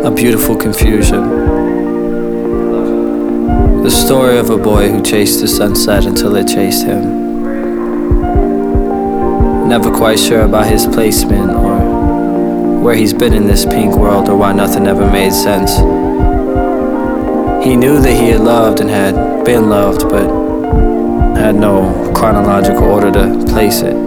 A beautiful confusion. The story of a boy who chased the sunset until it chased him. Never quite sure about his placement or where he's been in this pink world or why nothing ever made sense. He knew that he had loved and had been loved, but had no chronological order to place it.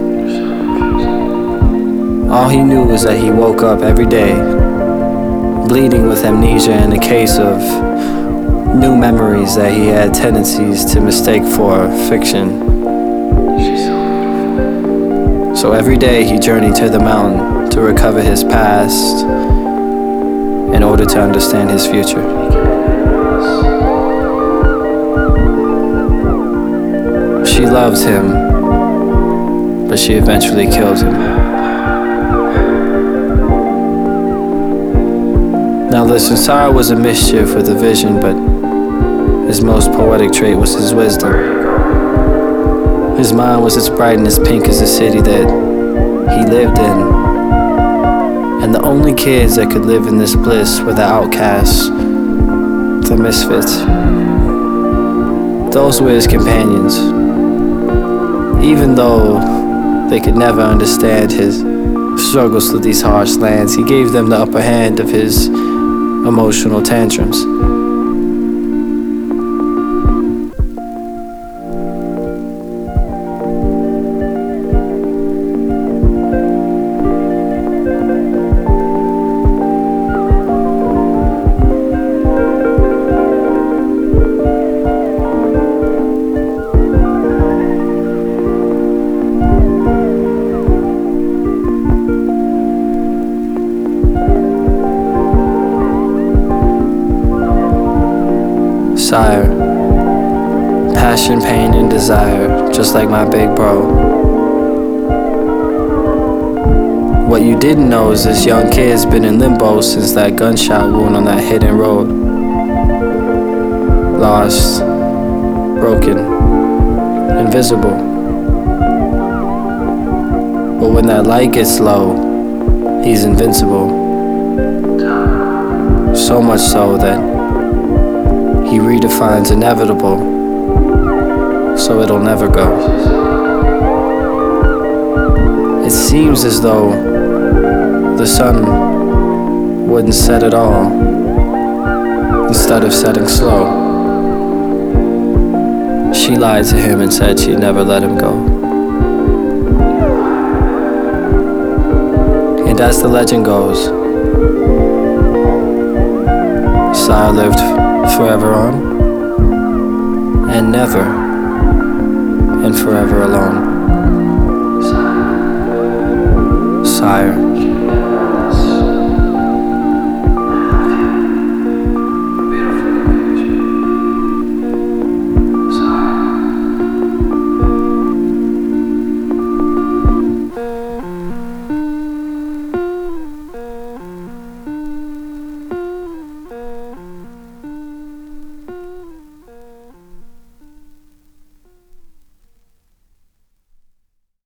All he knew was that he woke up every day bleeding with amnesia and a case of new memories that he had tendencies to mistake for fiction. So every day he journeyed to the mountain to recover his past in order to understand his future. She loved him, but she eventually killed him. Now listen, sorrow was a mischief with a vision, but his most poetic trait was his wisdom. His mind was as bright and as pink as the city that he lived in. And the only kids that could live in this bliss were the outcasts, the misfits. Those were his companions. Even though they could never understand his struggles through these harsh lands, he gave them the upper hand of his emotional tantrums. Sire, passion, pain, and desire, just like my big bro. What you didn't know is this young kid's been in limbo since that gunshot wound on that hidden road. Lost, broken, invisible. But when that light gets low, he's invincible. So much so that he redefines inevitable, so it'll never go. It seems as though the sun wouldn't set at all, instead of setting slow. She lied to him and said she'd never let him go. And as the legend goes, Sire lived forever on, and never, and forever alone.